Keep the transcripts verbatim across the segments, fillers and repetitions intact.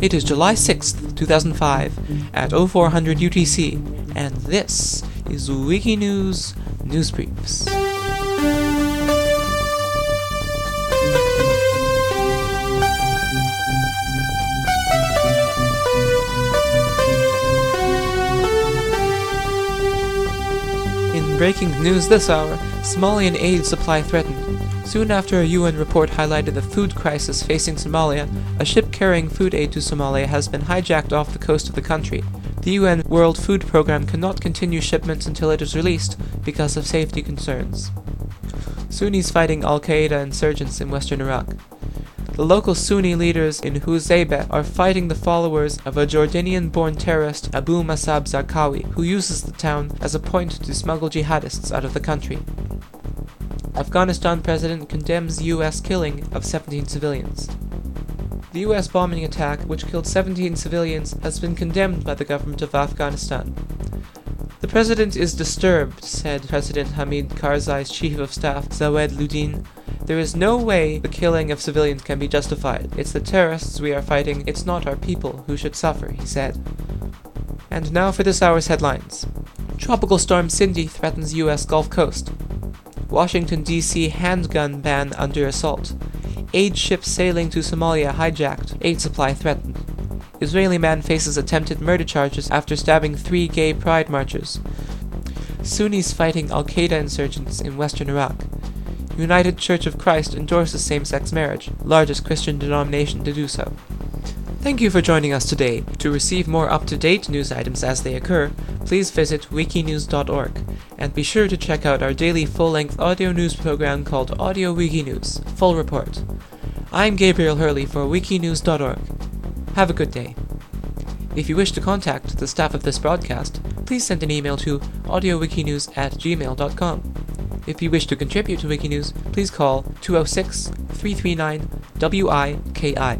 It is July sixth, two thousand five, at oh four hundred U T C, and this is Wikinews News Briefs. In breaking news this hour, Somalian aid supply threatened. Soon after a U N report highlighted the food crisis facing Somalia, a ship carrying food aid to Somalia has been hijacked off the coast of the country. The U N World Food Programme cannot continue shipments until it is released because of safety concerns. Sunnis fighting Al-Qaeda insurgents in western Iraq. The local Sunni leaders in Huzaybeh are fighting the followers of a Jordanian-born terrorist, Abu Musab Zarqawi, who uses the town as a point to smuggle jihadists out of the country. Afghanistan president condemns U S killing of seventeen civilians. The U S bombing attack, which killed seventeen civilians, has been condemned by the government of Afghanistan. The president is disturbed, said President Hamid Karzai's chief of staff, Zawed Ludin. There is no way the killing of civilians can be justified. It's the terrorists we are fighting, it's not our people who should suffer, he said. And now for this hour's headlines. Tropical storm Cindy threatens U S Gulf Coast. Washington, D C handgun ban under assault. Aid ship sailing to Somalia hijacked. Aid supply threatened. Israeli man faces attempted murder charges after stabbing three gay pride marchers. Sunnis fighting Al-Qaeda insurgents in western Iraq. United Church of Christ endorses same-sex marriage, largest Christian denomination to do so. Thank you for joining us today. To receive more up-to-date news items as they occur, please visit wikinews dot org, and be sure to check out our daily full-length audio news program called Audio Wikinews, Full Report. I'm Gabriel Hurley for wikinews dot org. Have a good day. If you wish to contact the staff of this broadcast, please send an email to audiowikinews at gmail dot com. If you wish to contribute to Wikinews, please call two oh six, three three nine, W I K I.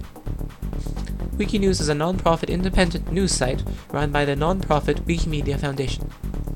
Wikinews is a non-profit independent news site run by the non-profit Wikimedia Foundation.